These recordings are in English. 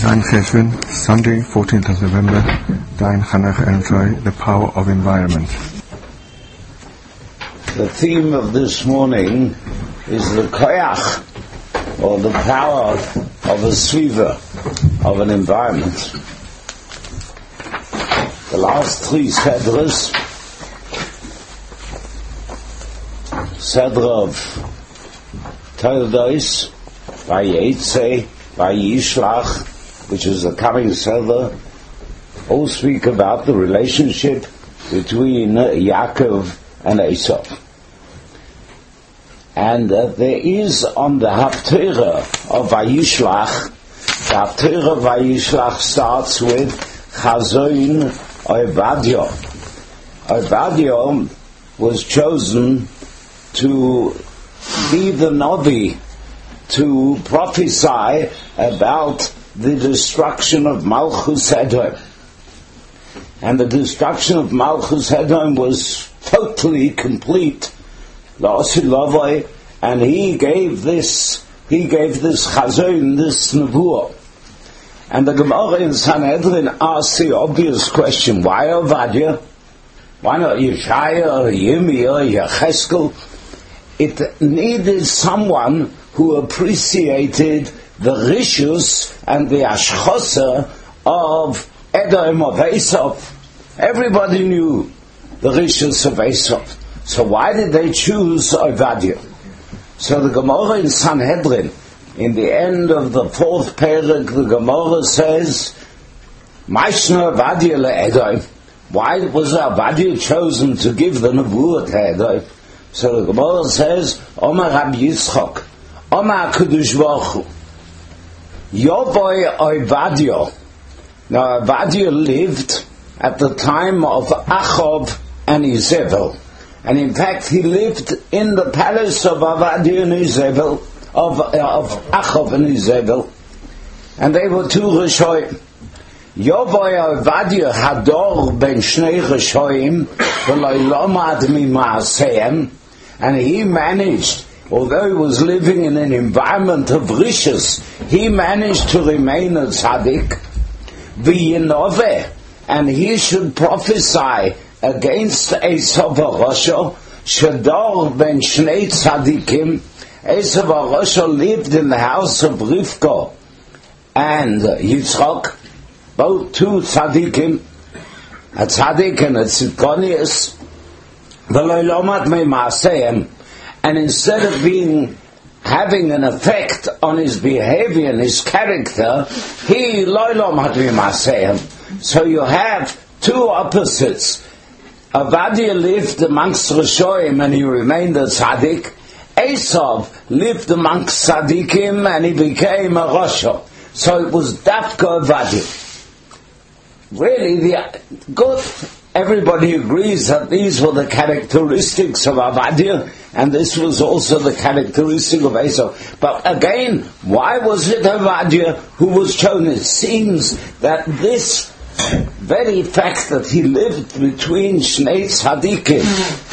Dein Cheshvan, Sunday, 14th of November, Dein Chanach Enjoy, the power of environment. The theme of this morning is the koyach, or the power of a sviva, of an environment. The last three sedras, Sedra of Toldos, Vayetze, Vayishlach, which is the coming Sedra, all speak about the relationship between Yaakov and Esau. And there is on the Haftarah of Vayishlach, the Haftarah of Vayishlach starts with Chazon Ovadia. Ovadia was chosen to be the Navi, to prophesy about the destruction of Malchus Edom. And the destruction of Malchus Edom was totally complete. And he gave this chazon, this nevuah. And the Gemara in Sanhedrin asks the obvious question: why Ovadia? Why not Yeshaya or Yirmiyah or Yecheskel? It needed someone who appreciated the rishus and the ashchosa of Edom, of Esau. Everybody knew the rishus of Esau. So why did they choose Ovadia? So the Gemara in Sanhedrin, in the end of the fourth parak, the Gemara says, Maishna Ovadia le'Edom. Why was Ovadia chosen to give the nevuah to Edom? So the Gemara says, Omar Rabbi Yitzchok, Omar HaKadosh Baruch Hu, Yovoi Ovadia. Now Ovadia lived at the time of Achab and Izebel. And in fact, he lived in the palace of Ovadia and Izebel, of Achab and Izebel. And they were two Rishoyim. Yovoi Ovadia hador ben shnei Rishoyim v'lo lomad mima'aseim. And he managed, although he was living in an environment of rishus, he managed to remain a tzaddik. V'yinoveh, and he should prophesy against Esav HaRosha, Shador ben Shnei Tzadikim. Esav HaRosha lived in the house of Rivka and Yitzchak, both two Tzadikim, a Tzadik and a Tzidkonius, and instead of having an effect on his behavior and his character, he so you have two opposites. Ovadia lived amongst Rishoyim and he remained a tzaddik. Esav lived amongst tzaddikim and he became a Rosha. So it was Dafka Ovadia. Really, everybody agrees that these were the characteristics of Ovadia, and this was also the characteristic of Esav. But again, why was it Ovadia who was chosen? It seems that this very fact that he lived between Shnei Tzadikim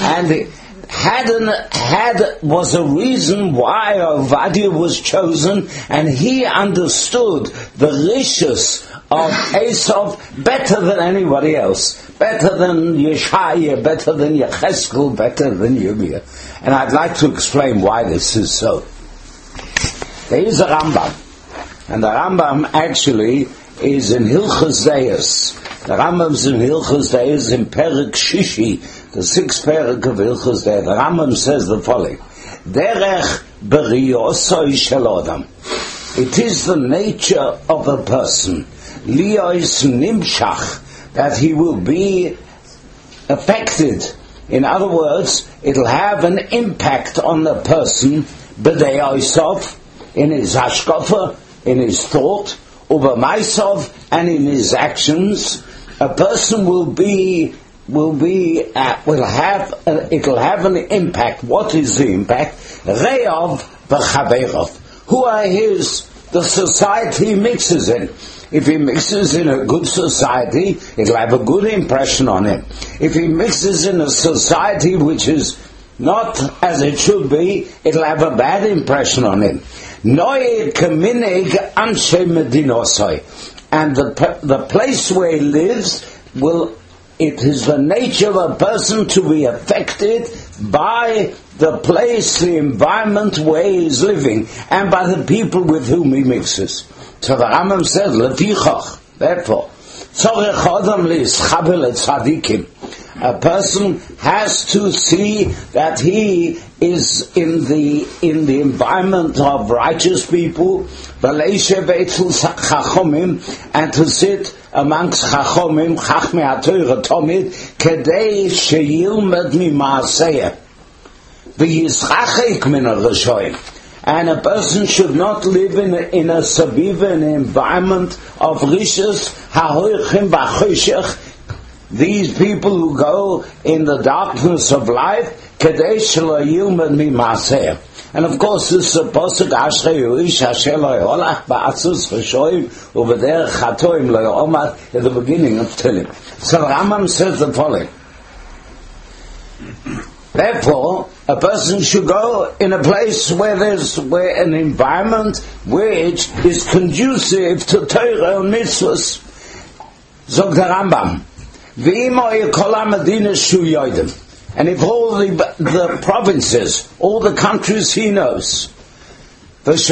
and was a reason why Ovadia was chosen, and he understood the rishus of Esav better than anybody else, better than Yeshaya, better than Yecheskel, better than Yirmiyah. And I'd like to explain why this is so. There is a Rambam, and the Rambam actually is in Hilchos Deis. The Rambam's in Hilchos Deis in Perek Shishi, the sixth Perek of Hilchos Deis. The Rambam says the following: Derech beriosoi shel adam. It is the nature of a person, lios nimshach, that he will be affected. In other words, it'll have an impact on the person, b'dei oisov, in his hashkafa, in his thought, over myself, and in his actions. A person it'll have an impact. What is the impact? Re'ov v'chaverov. Who are the society he mixes in. If he mixes in a good society, it'll have a good impression on him. If he mixes in a society which is not as it should be, it'll have a bad impression on him. Noe Kaminig Anshe Medinosoi. And the place where he lives it is the nature of a person to be affected by the place, the environment where he is living, and by the people with whom he mixes. So the Rambam says, Lefichach, therefore, a person has to see that he is in the environment of righteous people, and to sit amongst Chachomim, Chachmei HaTorah Tomid, Kedei sheyilmed mimaaseh, v'yizchachek min ha-Rishonim. And a person should not live in a sabiva, an environment of rishus, ha'hoichim v'choshech, these people who go in the darkness of life, kedei shelo yilmed mimaaseh. And of course, this is a posuk, Ashrei Yoish Asher lo yolach ba'atzus v'shoim u'v'derech chatoim lo yo'omad, at the beginning of Tehillim. So Rambam says the following. Therefore, a person should go in a place where an environment which is conducive to Torah and mitzvahs. Zog the Rambam. V'imo yekol ha-medina shu yodim. And if all the provinces, all the countries he knows, if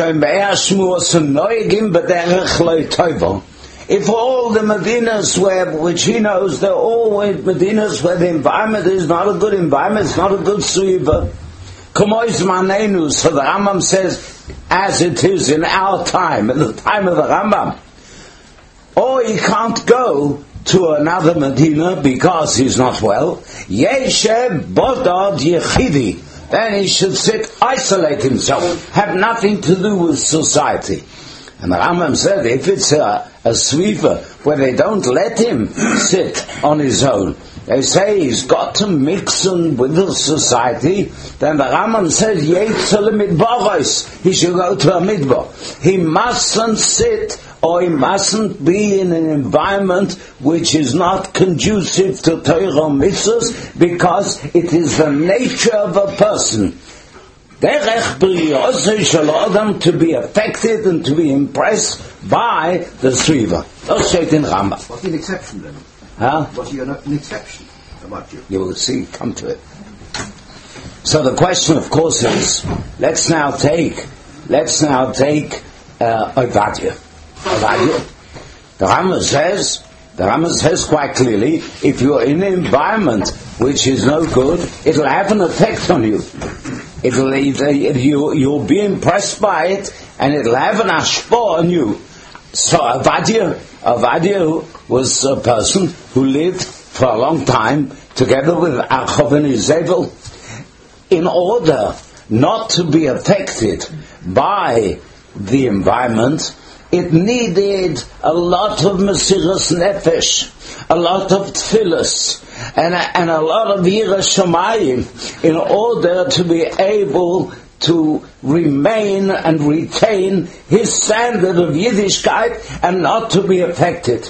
all the Medinas which he knows, they're all Medinas where the environment is not a good environment, it's not a good suiva. So the Rambam says, as it is in our time, in the time of the Rambam, or he can't go to another Medina because he's not well, Yeshe Bodod Yechidi, then he should isolate himself, have nothing to do with society. And the Rambam said, if it's a sweeper where they don't let him sit on his own, they say he's got to mix in with the society, then the Rambam says, he should go to a midbar. He mustn't sit, or he mustn't be in an environment which is not conducive to Torah mitzvahs, because it is the nature of a person to be affected and to be impressed by the Sriva. What's the exception then? What's an exception about you? You will see, come to it. So the question, of course, is, let's now take Ovadia. The Rambam says quite clearly, if you're in an environment which is no good, it'll have an effect on you. You'll be impressed by it, and it'll have an ashpah on you. So Ovadia was a person who lived for a long time together with Achav and Izebel. In order not to be affected by the environment, it needed a lot of Mesiras Nefesh, a lot of Tfilas, and a lot of Yirah Shamayim in order to be able to remain and retain his standard of Yiddishkeit and not to be affected.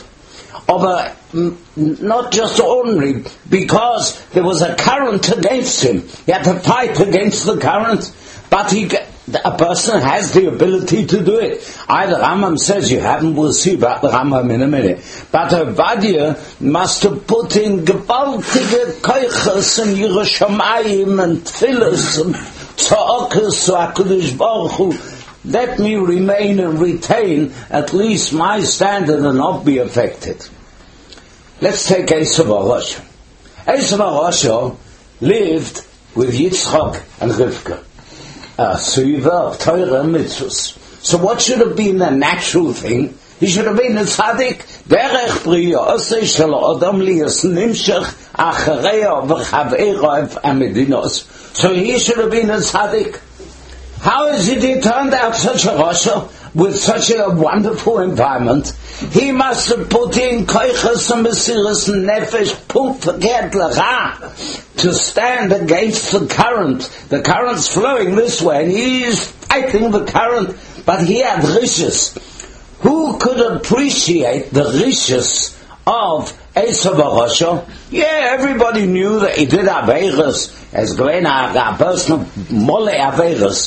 Not just ordinary, because there was a current against him. He had to fight against the current, but a person has the ability to do it. Either Rambam says you haven't, we'll see about the Rambam in a minute. But Ovadia must have put in gewaltige koiches and Yirah Shamayim and Tfilas and Tza'okas to HaKadosh Baruch Hu. Let me remain and retain at least my standard and not be affected. Let's take Esav HaRosha. Esav HaRosha lived with Yitzchak and Rivka. Suiva of Torah and Mitzvahs. So what should have been the natural thing? He should have been a tzaddik. Derech briyosei shel adam liyas nimshach achareya v'chaveira amedinos. So he should have been a tzaddik. How is it he turned out such a Rasha with such a wonderful environment? He must have put in koiches and mesiras nefesh punkt verkehrt l'ra to stand against the current. The current's flowing this way and he is fighting the current, but he had rishus. Who could appreciate the rishus of Esav HaRosha? Yeah, everybody knew that he did Averos as Glen a person of Mole Averos.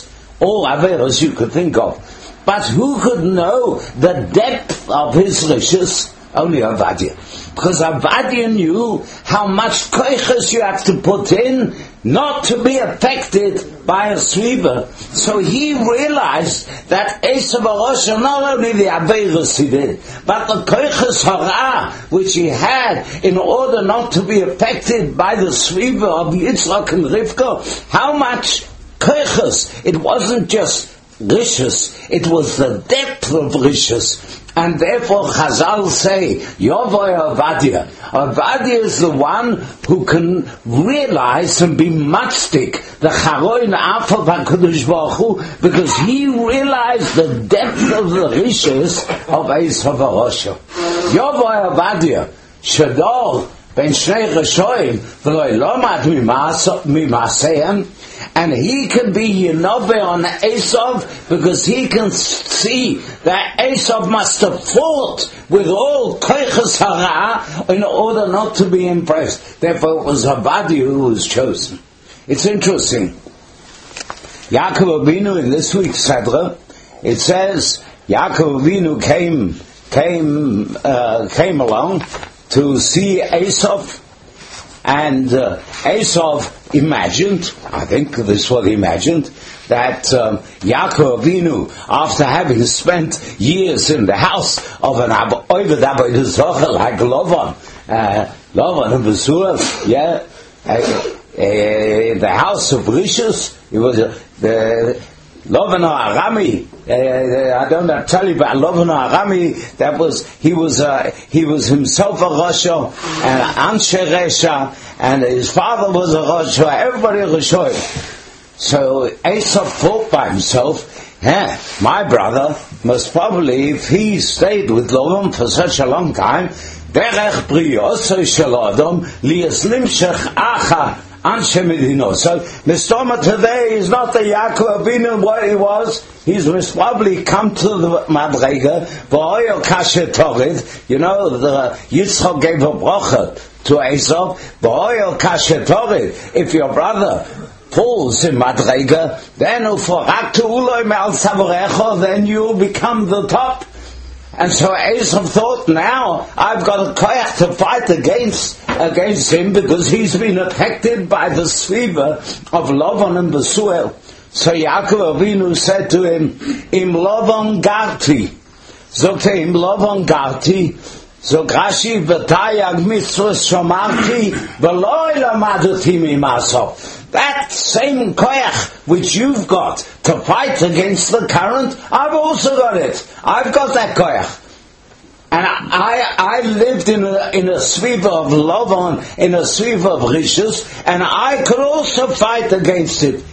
all averos you could think of. But who could know the depth of his rishus? Only Avadia. Because Avadia knew how much koiches you have to put in not to be affected by a sweeper. So he realized that Esav HaRosha, not only the Averos he did, but the koiches hara which he had in order not to be affected by the sweeper of Yitzchak and Rivka, how much koiches. It wasn't just rishus, it was the depth of rishus. And therefore Chazal say, Yovoy Avadia. Avadia is the one who can realize and be matzdik the Charoin Afal HaKadosh Baruch Hu, because he realized the depth of the rishus of Esav HaRosha. Yovoy Avadia, Shadol ben Shnei Reshoim, V'lo Lomad Mimaseim, and he can be Yinove on Esav because he can see that Esav must have fought with all koiches hara in order not to be impressed. Therefore it was Avadia who was chosen. It's interesting. Yaakov Avinu in this week's Sedra, it says Yaakov Avinu came along to see Esav, and Esav imagined, I think this is what he imagined, that Yaakov Avinu, after having spent years in the house of an Oved Avodah Zarah like Lavan and Besuel, the house of Rishus, it was the Lavan Arami. I don't have to tell you about Lavan Arami. That was he was himself a Rasha and Anshe Resha, and his father was a Rasha. Everybody a Rasha. So Esav thought by himself, my brother must probably, if he stayed with Lavan for such a long time, derech briyosei shel adam lias nimshach acha. So, Mistoma today is not the Yaakov Avinu what he was. He's most probably come to the Madrega, V'oyo kasher torid. You know, the Yitzchak gave a bracha to Esav, V'oyo kasher torid. If your brother falls in Madrega, then then you'll become the top. And so Esav thought, now I've got a koyach to fight against him because he's been affected by the sviva of Lavan and Besuel. So Yaakov Avinu said to him, Im Lavan Garti. Zogte Im Lavan Garti. Zog Rashi v'tayag mitzvos shomarti v'lo elamadoti mimaso. That same koyach which you've got to fight against the current, I've also got it. I've got that koyach. And I lived in a sviva of Lavan, in a sviva of Rishus, and I could also fight against it.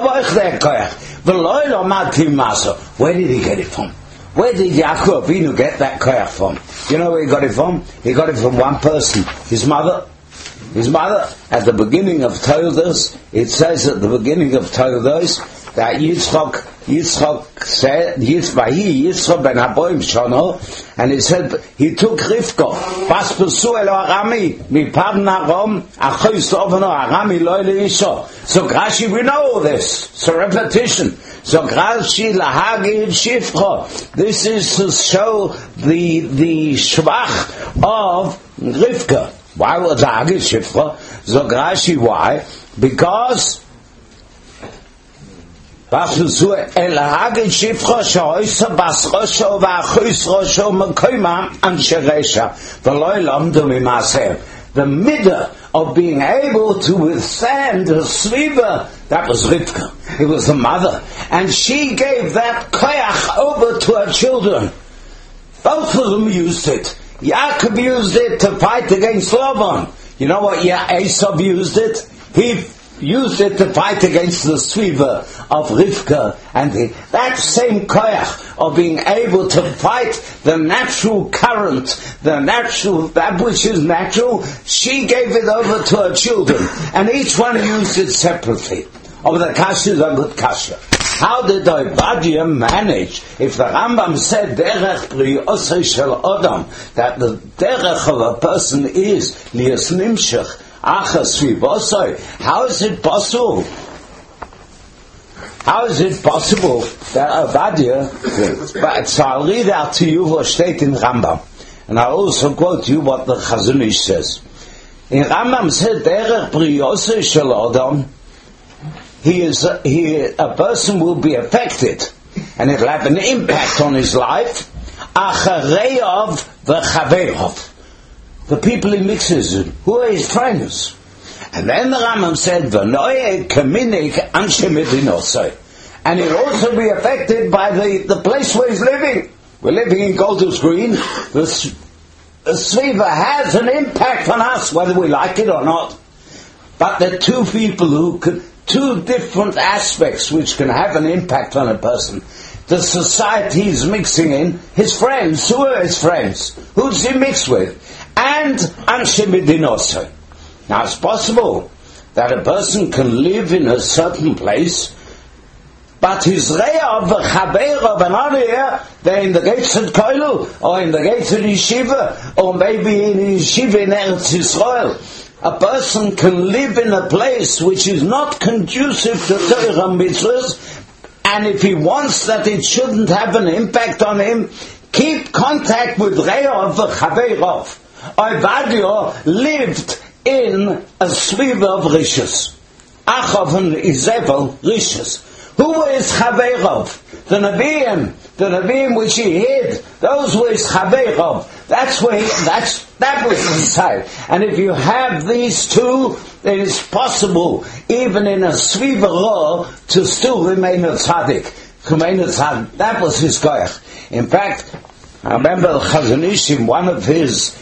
Where did he get it from? Where did Yaakov Avinu get that koyach from? You know where he got it from? He got it from one person, his mother. His mother, at the beginning of Toldos, it says at the beginning of Toldos that Yitzchak said, Yitzchak ben Aboim Shono, and he said, he took Rivka, Bas Besuel Arami, Mi Padna Rom, Achois Oveno Arami Loyle Isho. So Rashi, we know all this. So repetition. So Rashi Lahagi Shifcha. This is to show the shvach of Rivka. Why was Hagi Shifcha? Zog Rashi, why? Because El Hagi Shifcha Shoisa Basrosho Vachus Rosho Mekoimam Ansheresha Veloy Lamdu Mimaser. The midah of being able to withstand the sviva, that was Rivka. It was the mother, and she gave that koyach over to her children. Both of them used it. Yaakov used it to fight against Lavan. You know what Esav used it? He used it to fight against the sviva of Rivka, and that same koyach of being able to fight the natural current, that which is natural, she gave it over to her children, and each one used it separately. Of the kasha is a good kasha. How did Ovadia manage, if the Rambam said derech briyosei shel adam, that the derech of a person is lias nimshach achas svivosoi? How is it possible How is it possible that Ovadia, but so I'll read out to you what steht in Rambam, and I'll also quote you what the Chazon Ish says. In Rambam said, Derech Briyose Shel Adam, a person will be affected, and it'll have an impact on his life, Achareyav v'chaveirav, the people he mixes with, who are his friends. And then the Rambam said, V'noye kaminik anshe medinosai, and he'll also be affected by the place where he's living. We're living in Golders Green. The Sviva has an impact on us, whether we like it or not. But there are two different aspects which can have an impact on a person. The society he's mixing in, his friends, who are his friends? Who does he mix with? And anshe medinosai. Now it's possible that a person can live in a certain place, but his Re'av, Chabeirav, and Ariyah, they're in the gates of Koilu, or in the gates of Yeshiva, or maybe in Yeshiva in Eretz Yisrael. A person can live in a place which is not conducive to Torah mitzvahs, and if he wants that it shouldn't have an impact on him, keep contact with Re'av, Chabeirav. Ovadia lived in a sviva of Rishus. Achav and Izebel, Rishus. Who were his Chaveirov? The Nevi'im which he hid, those were his Chaveirov. That was the side. And if you have these two, it is possible, even in a sviva Ra, to still remain a tzaddik. That was his koyach. In fact, I remember the Chazon Ish in one of his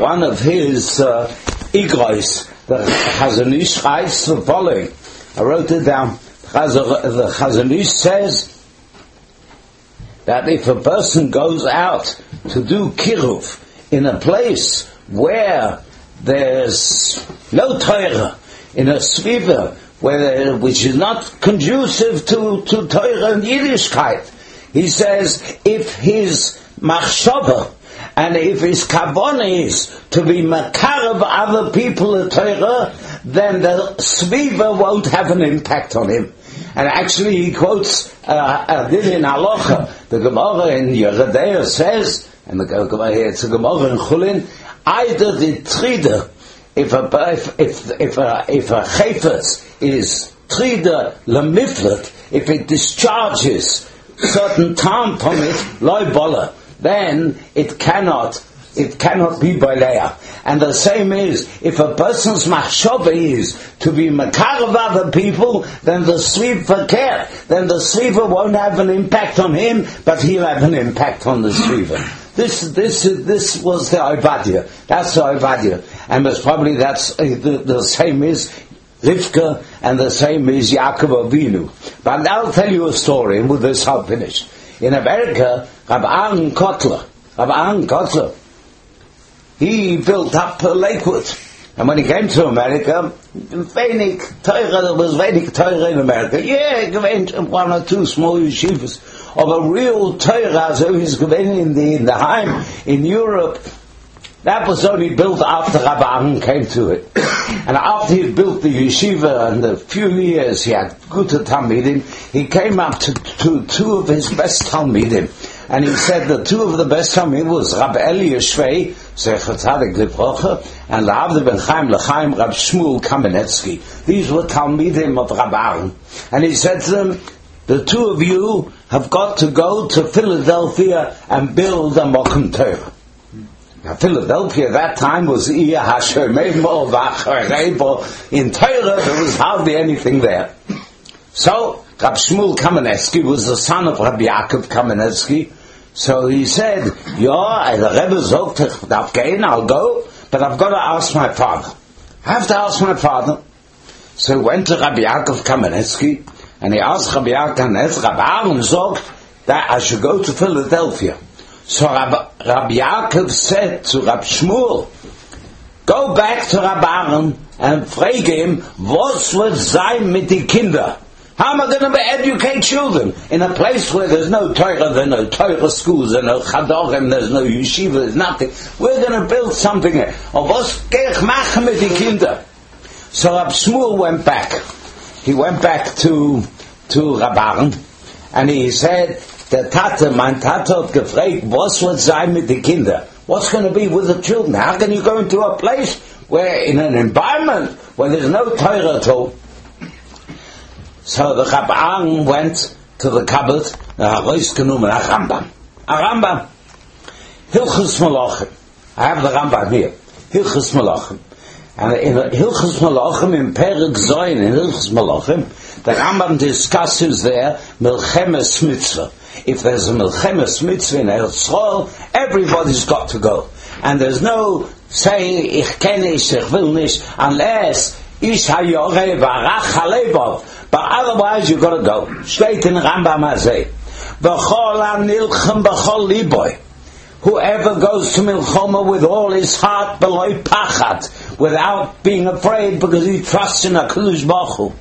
Igros, the Chazon Ish writes the following. I wrote it down. The Chazon Ish says that if a person goes out to do kiruv in a place where there's no Torah, in a sviva which is not conducive to Torah and Yiddishkeit, he says if his machshava and if his kavanah is to be makarev other people of Torah, then the sviva won't have an impact on him. And actually he quotes a din in Halacha. The Gemara in Yeridea says, and it's a Gemara in Chulin, either the trida, if a chayfetz is trida lemiflet, if it discharges certain time from it, loy bola, then it cannot be balea. And the same is, if a person's machshava is to be makarev other people, then the sviva won't have an impact on him, but he'll have an impact on the sviva. This was the Ovadia. That's the Ovadia. And most probably that's the same is Rivka, and the same is Yaakov Avinu. But I'll tell you a story, and with this I'll finish. In America, Rabbi Aaron Kotler, he built up Lakewood. And when he came to America, there was wenig Torah in America. Yeah, he went one or two small yeshivas of a real Torah, so he's in the Heim in Europe. That was only built after Rabbi Aaron came to it. And after he built the yeshiva and a few years he had good Talmidim, he came up to two of his best Talmidim. And he said the two of the best Talmidim was Rabbi Eli Yeshvei, Zecher Tzadik Livrocha, and L'Avdi Ben Chaim L'Chaim Rabbi Shmuel Kamenetsky. These were Talmidim of Rabbi Aaron. And he said to them, the two of you have got to go to Philadelphia and build a Mokum Torah. Now, Philadelphia at that time was in Torah, there was hardly anything there. So, Rabbi Shmuel Kamenetsky was the son of Rabbi Yaakov Kamenetsky. So he said, the Rebbe zogt, I'll go, but I've got to ask my father. I have to ask my father. So he went to Rabbi Yaakov Kamenetsky, and he asked Rabbi Yaakov Kamenetsky, Rabbi Aaron zogt, that I should go to Philadelphia. So Rabbi Yaakov said to Rabbi Shmuel, go back to Rabbi Aaron and frage him, was wird sein mit die Kinder? How am I going to educate children in a place where there's no Torah, there's no Torah schools, there's no Chadorim, there's no Yeshiva, there's nothing. We're going to build something here. Or was gehe ich machen mit die Kinder? So Rabbi Shmuel went back. He went back to to Rabban, and he said, mein Tate hat gefragt, was wird sein mit den Kindern? What's going to be with the children? How can you go into a place where, in an environment where there's no Torah at all? So the Rabban went to the cupboard, rausgenommen a Rambam. A Rambam. Hilchos Malachim. I have the Rambam here. Hilchos Malachim. And in Hilchos Malachim, in Perek Zoyin, in Hilchos Malachim, the Rambam discusses there Milchemes Mitzvah. If there's a Milchemes Mitzvah in Eretz Yisrael, everybody's got to go. And there's no saying, ich kenne ich will nicht, unless ish hayore varach halebov. But otherwise you've got to go. Straight in Rambam Hazeh. V'chol hanilchem b'chol liboy. Whoever goes to Milchoma with all his heart, beloy pachat, without being afraid, because he trusts in HaKadosh Baruch Hu.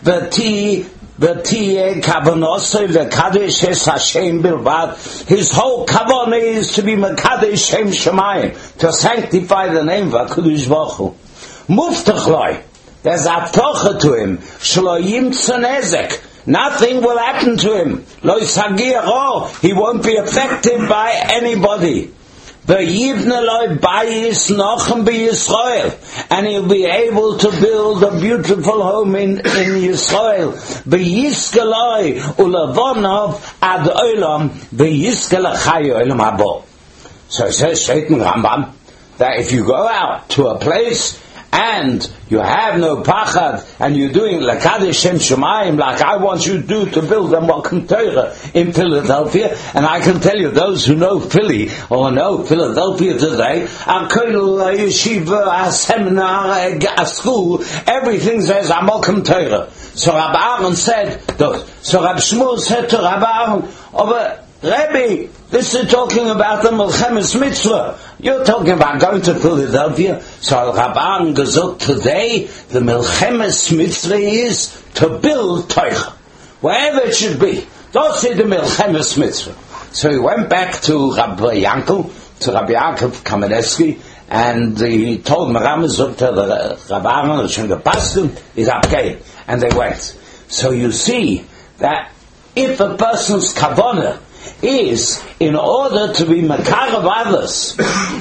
V'tiyeh kavanosoi v'kadesh es Hashem bilvad. His whole kavanah is to be mekadesh Shem Shemayim, to sanctify the name of HaKadosh Baruch Hu. Muftach loi. There's a tocha to him. Shlo yimtza nezek. Nothing will happen to him. Lo yisagir ro. He won't be affected by anybody. V'yivne loi bayis nochem b'Yisrael. And he'll be able to build a beautiful home in Yisrael. V'yiske loi ulavonov ad olam. V'yiske l'chay olam habo. So it says straight in Rambam that if you go out to a place and you have no pachad, and you're doing Lakadesh Shem Shemayim, like I want you to do to build a Malkum Torah in Philadelphia, and I can tell you, those who know Philly, or know Philadelphia today, a kollel, a yeshiva, a seminar, a school, everything says a Malkum Torah. So Rabbi Aaron said, so Rabbi Shmuel said to Rabbi Aaron, Rebbe, this is talking about the Milchemes Mitzvah. You're talking about going to Philadelphia. So Rabban gesagt today, the Milchemes Mitzvah is to build Torah. Wherever it should be. Don't say the Milchemes Mitzvah. So he went back to Rabbi Yankov Kamenetsky, and he told Maram Zuk to the Rabban, is okay. And they went. So you see that if a person's kavanah is in order to be makar of others,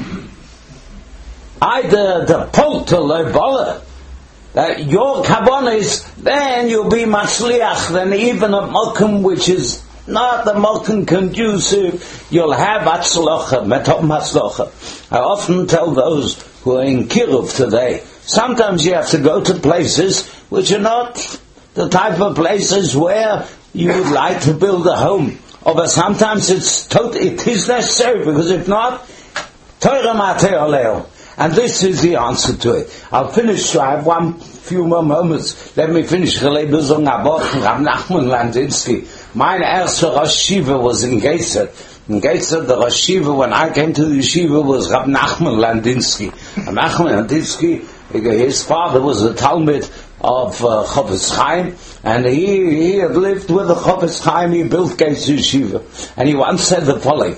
either the polter or bola, that your kavanah is, then you'll be matzliach, then even a malkum which is not the malkum conducive, you'll have atzlocha, metom atzlocha. I often tell those who are in Kiruv today, sometimes you have to go to places which are not the type of places where you would like to build a home. But sometimes it is necessary, because if not, Torah matei oleo. And this is the answer to it. I'll finish, I have few more moments. Let me finish. Rab Nachman Landinsky. My erster Rosh Yeshiva was in Geitzer. In Geitzer, the Rosh Yeshiva, when I came to the Yeshiva, was Rab Nachman Landinsky. Rab Nachman Landinsky, his father was a Talmud of Chofetz Chaim, and he had lived with the Chofetz Chaim. He built Geitzer Yeshiva, and he once said the following: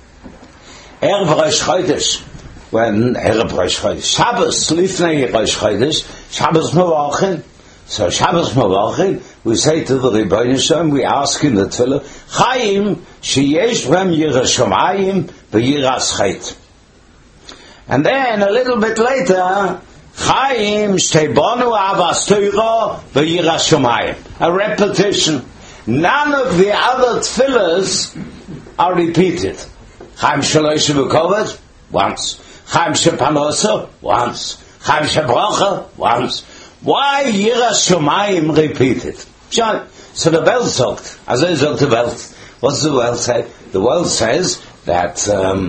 Erev Rosh Chodesh, when Erev Rosh Chodesh, Shabbos Lifnei Rosh Chodesh, Shabbos Malachin. So Shabbos Malachin, we say to the Rebbeinu Shem, we ask in the Tefillah, Chaim sheyesh b'hem yiras Shamayim v'yiras Chet. And then a little bit later, Chaim shtebonu avas Torah v'yiras Shamayim. A repetition. None of the other tefillahs are repeated. Chaim shalosh v'kovet, once. Chaim shepanosa, once. Chaim shebracha, once. Why Yiras Shamayim repeated? So the Welt sagt, also sagt the Welt. What's the Welt say? The Welt says that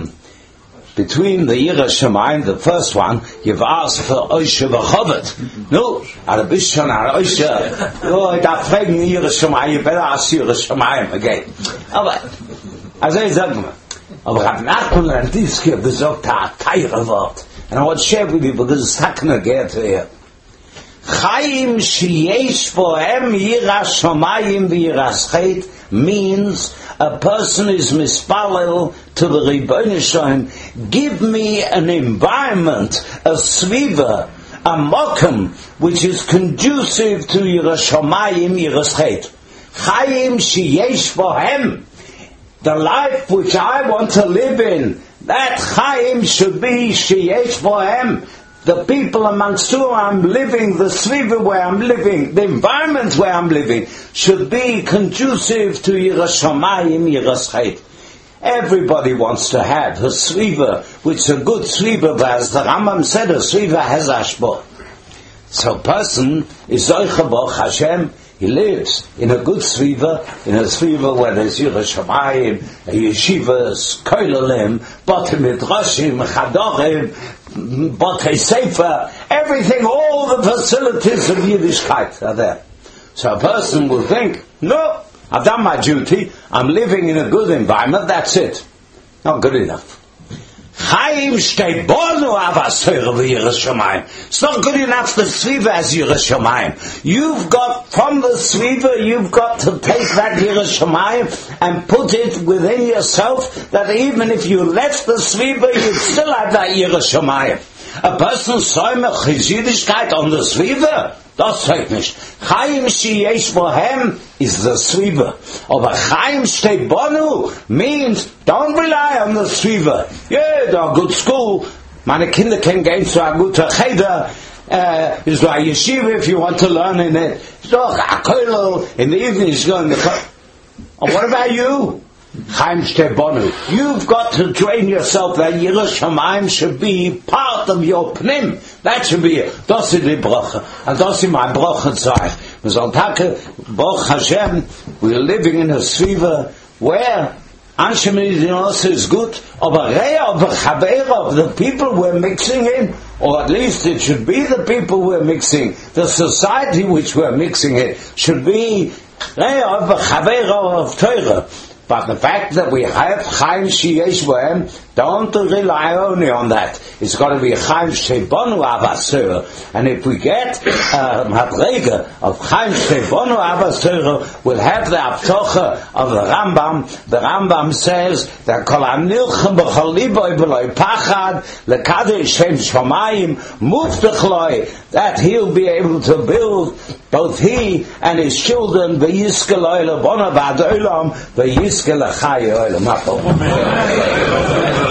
between the Yiras Shamayim, the first one, you've asked for Oisha v'chovet. No, a bist schon an Oisha. Oh, da fragen Yiras Shamayim, you better ask Yiras Shamayim again. Aber, also sagen wir, aber Rab Nachman Landinsky hat gesagt, a teure Wort. And I want to share with you, because it's not going to get here. Chaim sheyesh bohem yiras shamayim v'yiras chet means a person is mispalel to the Rebbeinu Shem, give me an environment, a sviva, a mokum, which is conducive to yiras shamayim, yiras chet. Chaim sheyesh bohem. The life which I want to live in, that Chaim should be sheyesh bohem. The people amongst whom I'm living, the sviva where I'm living, the environment where I'm living, should be conducive to Yiras Shamayim, Yiras Chet. Everybody wants to have a sviva, which is a good sviva, but as the Rambam said, a sviva has ashbah. So a person is Zoicha Baruch Hashem, he lives in a good sviva, in a sviva where there's Yiras Shamayim, yeshivas, koilalim, batim midrashim, chadorim, batei sefer, everything, all the facilities of Yiddishkeit are there. So a person will think, no, I've done my duty, I'm living in a good environment, that's it. Not good enough. Chaim steht bonu avas teure v'yiras shamayim. It's not good enough the sviva as yiras shamayim. You've got, from the sviva, you've got to take that yiras shamayim and put it within yourself, that even if you left the sviva, you'd still have that yiras shamayim. A person soimach his Yiddishkeit on the sviva, das sagt nicht. Chaim sheyesh bohem is the sviva. Aber Chaim steht bonu means don't rely on the sviva. Yeah, they're a good school. Meine Kinder can go to a good cheder. Is like yeshiva if you want to learn in it. So a kollel in the evening is going to. And what about you? Chaim steht bonu. You've got to train yourself that Yiras Shamayim should be part of your pnim. That should be it. Das ist die Brache. And das ist mein Brache-Zeich. Wir sollen Tage, Baruch Hashem, we're living in a sviva where Anshe Medinose is good, aber Rea of Chavera, the people we're mixing in, or at least it should be the people we're mixing, the society which we're mixing in, should be Rea of Chavera of Torah. But the fact that we have Chaim sheyesh bohem, don't rely only on that. It's got to be Chaim shebonu avas Torah. And if we get madrega of Chaim shebonu avas Torah, we'll have the avtocha of the Rambam. The Rambam says that kol hanilchem b'chol liboy v'lo pachad lekadosh shem shamayim muftach, that he'll be able to build both he and his children v'yiskel olam bona b'ad olam v'yiskel achai olam.